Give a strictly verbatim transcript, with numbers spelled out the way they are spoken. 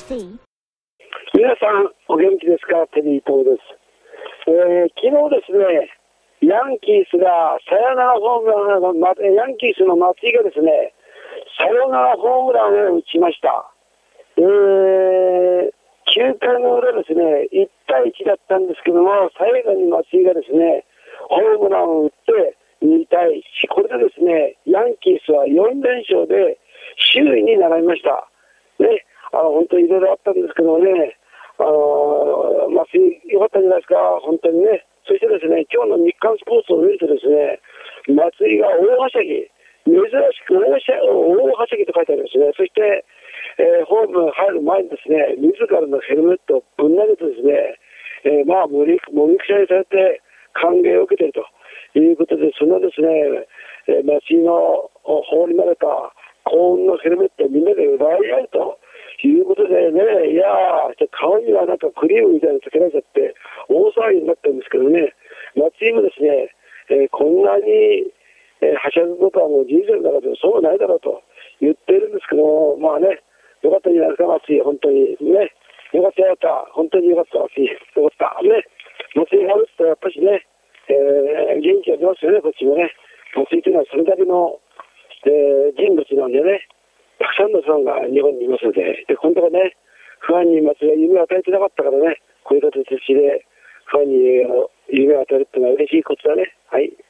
C。 皆さんお元気ですか？テリー東です。えー、昨日ですね、ヤンキースがサヨナラホームラン、ヤンキースの松井がですね、サヨナラホームランを打ちました。えー、きゅうかいの裏ですね、いちたいいちだったんですけども、最後に松井がですね、ホームランを打ってにたいいち、これでですね、ヤンキースはよんれんしょうで首位に並びました。ね、あの本当にいろいろあったんですけどね、あの松井良かったんじゃないですか、本当にね。そしてですね、今日の日刊スポーツを見るとですね、松井が大はしゃぎ、珍しく大はしゃ大はしゃぎと書いてありますね。そして、えー、ホーム入る前にですね、自らのヘルメットをぶん投げてですね、えー、まあ、もみくちゃにされて歓迎を受けているということで、そのですね、えー、松井の放り投げた幸運のヘルメットをみんなで奪い合うということでね、いやー、顔にはなんかクリームみたいなのつけられちゃって大騒ぎになったんですけどね、松井もですね、えー、こんなに、えー、はしゃぐことはもう人生の中でそうないだろうと言っているんですけども、まあね、よかったんじゃないですか、松井、本当にね、よかったよかった、本当によかった、松井、よかった、ね、松井が打つとやっぱりね、えー、元気が出ますよね、こっちもね。松井というのはそれだけの、えー、人物なんでね、たくさんのファンが日本にいますので、で、今度はね、ファンに松井は夢を与えてなかったからね、こういう形でファンに夢を与えるっていうのは嬉しいことだね。はい。